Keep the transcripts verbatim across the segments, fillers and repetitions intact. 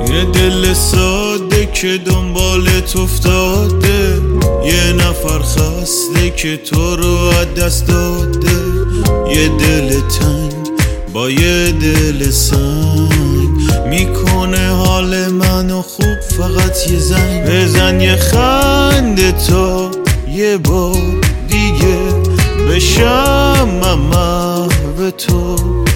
یه دل ساده که دنبالت افتاده، یه نفر خسته که تو رو از دست داده، یه دل تنگ با یه دل سنگ میکنه حال منو خوب. فقط یه زنگ بزن، یه خنده تا یه بار دیگه بشم من محو تو.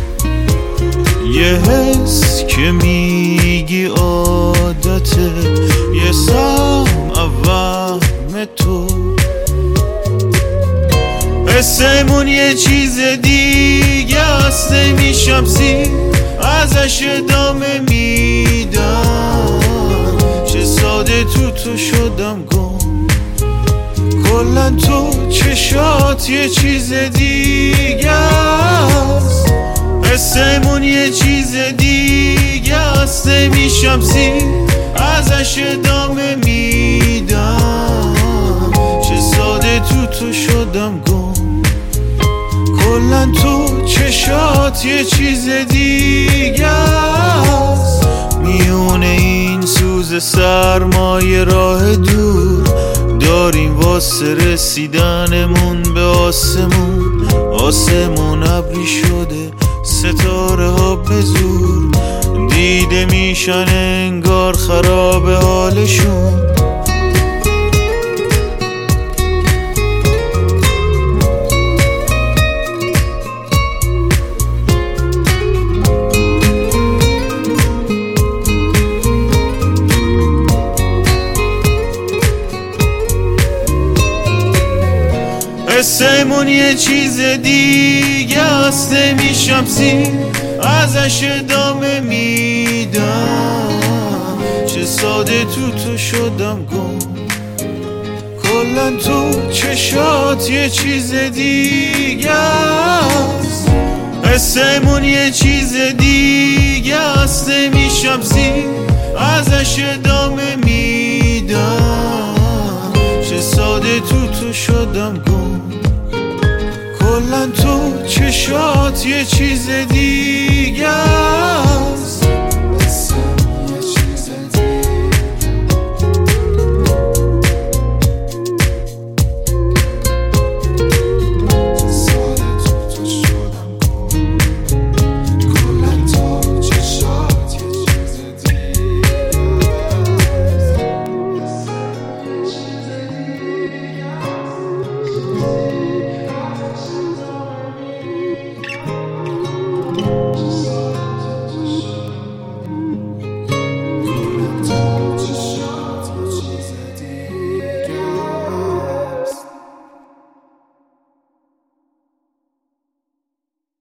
یه حس که میگی عادته، یه سم وهم تو. حسمون یه چیز دیگه است، نمیشم زیر ازش ادامه میدم. چه ساده تو تو شدم گم، کلن تو چشات یه چیز دیگه است. حسمون یه چیز دیگه است، نمیشم زیر ازش ادامه میدم. چه ساده تو تو شدم گم، کلن تو چشات یه چیز دیگه است. میونه این سوز سرمایه راه دور داریم واسه رسیدنمون به آسمون. آسمون ابری شده، ستاره ها به زور دیده میشن، انگار خراب حالشون. حسمون یه چیز دیگه است، نمیشم زیر ازش ادامه میدم. چه ساده تو تو شدم گم، کلن تو چشات یه چیز دیگه است. حسمون یه چیز دیگه است، نمیشم زیر ازش ادامه میدم. چه ساده تو تو شدم گم، کلن تو چشات یه چیز دیگه است.